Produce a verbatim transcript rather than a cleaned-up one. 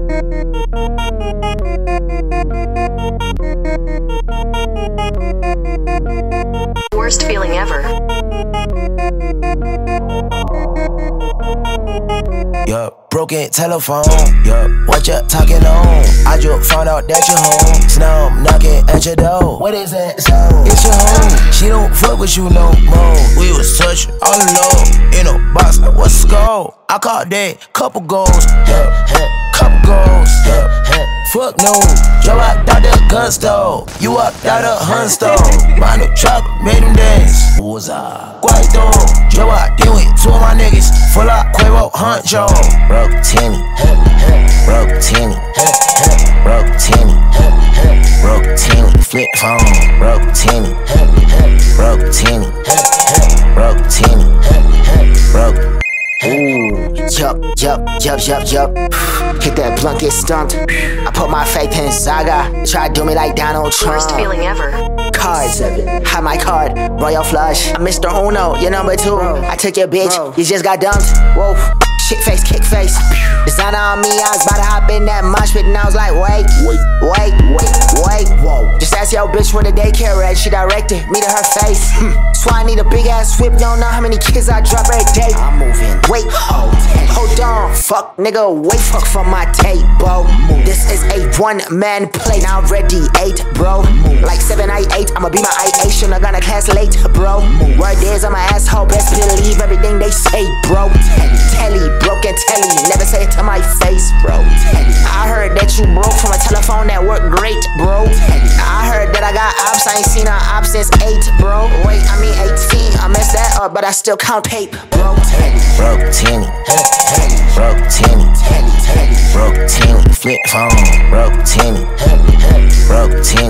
Worst feeling ever. Yup, broken telephone. Yup, what you talking on? I just found out that you're home. So now I'm knocking at your door. What is that sound? It's your home. She don't fuck with you no more. We was touching all alone in a box like what's the score? I caught that couple goals. Yup, couple goals. Yup, fuck no. Joe out the gun store. You up out the hunt store. My new chopper made him dance. Who was I? Guaido. Joe out there with two of my niggas. Full up Quavo Hunt Joe. Broke Tinny. Broke Tinny. Broke Tinny. Broke Tinny. Flip phone. Broke Tinny. Broke Tinny. Broke Tinny. Broke. Ooh, yup, yup, yup, yup, yup. Hit that blunt, get stumped. I put my faith in Zaga. Try to do me like Donald Trump. Worst feeling ever. Cards, have my card, Royal Flush. I'm Mister Uno, you're number two. Bro. I took your bitch, Bro. You just got dumped. Whoa, shit face, kick face. Designer on me, I was about to hop in that mosh pit, and I was like, wait, wait, wait, wait, wait. Whoa. Just ask your bitch where the daycare at. She directed me to her face. Hmm. So I need a big ass whip. Don't know how many kids I drop every day. I'm moving. Wait, hold, hold on, fuck nigga, wait, fuck from my table. This is a one man play. Now ready, eight, bro. Like seven, I eight. I'ma be my I eight. Shouldn't have gonna class late, bro. Word is I'm an asshole. Best believe everything they say, bro. Telly, broken telly. Never say it to my face, bro. I heard that you broke from a telephone that worked great, bro. I heard that I got ops. I ain't seen an op since eight, bro. Wait, I mean eighteen. I messed that up, but I still count tape, bro. Broke Tinny. Broke Tinny. Broke Tinny. Flip phone. Broke Tinny. Broke Tinny.